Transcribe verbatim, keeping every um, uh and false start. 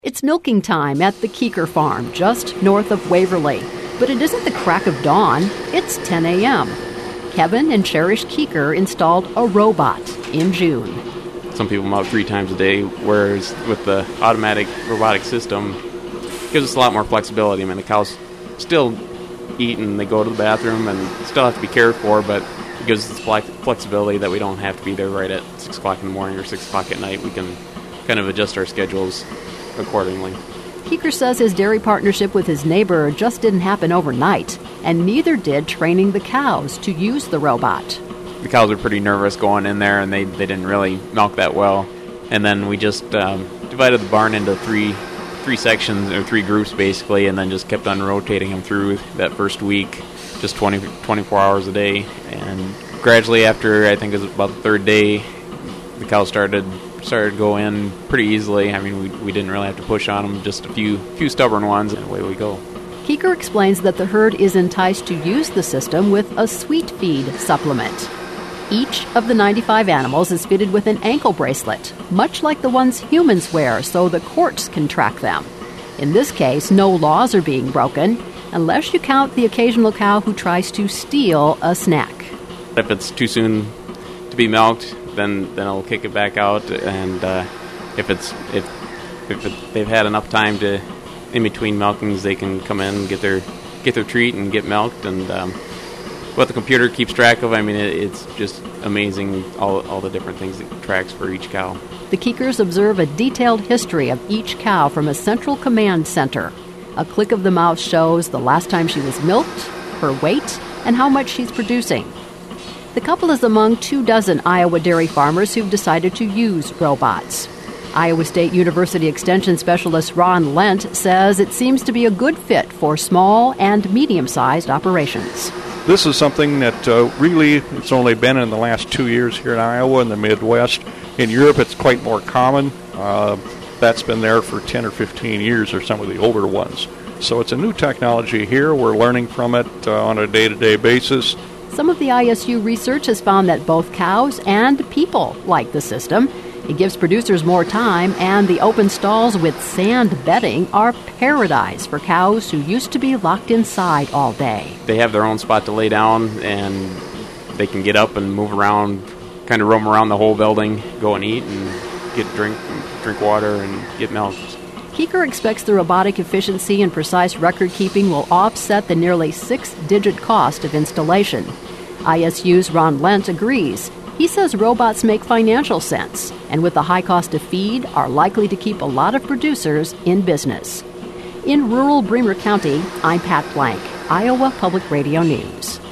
It's milking time at the Keeker Farm, just north of Waverly. But it isn't the crack of dawn, it's ten a.m. Kevin and Cherish Keeker installed a robot in June. Some people milk three times a day, whereas with the automatic robotic system, it gives us a lot more flexibility. I mean, the cows still eat and they go to the bathroom and still have to be cared for, but it gives us flex- flexibility that we don't have to be there right at six o'clock in the morning or six o'clock at night. We can kind of adjust our schedules accordingly. Keeker says his dairy partnership with his neighbor just didn't happen overnight, and neither did training the cows to use the robot. The cows were pretty nervous going in there, and they, they didn't really milk that well. And then we just um, divided the barn into three three sections, or three groups basically, and then just kept on rotating them through that first week, just twenty, twenty-four hours a day. And gradually after, I think it was about the third day, the cows started started to go in pretty easily. I mean, we we didn't really have to push on them, just a few few stubborn ones, and away we go. Keeker explains that the herd is enticed to use the system with a sweet feed supplement. Each of the ninety-five animals is fitted with an ankle bracelet, much like the ones humans wear, so the courts can track them. In this case, no laws are being broken, unless you count the occasional cow who tries to steal a snack. If it's too soon to be milked, then then I'll kick it back out, and uh, if it's if if it, they've had enough time to in between milkings, they can come in and get their get their treat and get milked. And um, what the computer keeps track of, I mean, it, it's just amazing, all all the different things it tracks for each cow. The Keekers observe a detailed history of each cow from a central command center. A click of the mouse shows the last time she was milked, her weight, and how much she's producing. The couple is among two dozen Iowa dairy farmers who've decided to use robots. Iowa State University Extension Specialist Ron Lent says it seems to be a good fit for small and medium-sized operations. This is something that uh, really, it's only been in the last two years here in Iowa and the Midwest. In Europe, it's quite more common. Uh, that's been there for ten or fifteen years, or some of the older ones. So it's a new technology here. We're learning from it uh, on a day-to-day basis. Some of the I S U research has found that both cows and people like the system. It gives producers more time, and the open stalls with sand bedding are paradise for cows who used to be locked inside all day. They have their own spot to lay down, and they can get up and move around, kind of roam around the whole building, go and eat and get drink, drink water and get milk. Keeker expects the robotic efficiency and precise record-keeping will offset the nearly six-digit cost of installation. I S U's Ron Lent agrees. He says robots make financial sense, and with the high cost of feed, are likely to keep a lot of producers in business. In rural Bremer County, I'm Pat Blank, Iowa Public Radio News.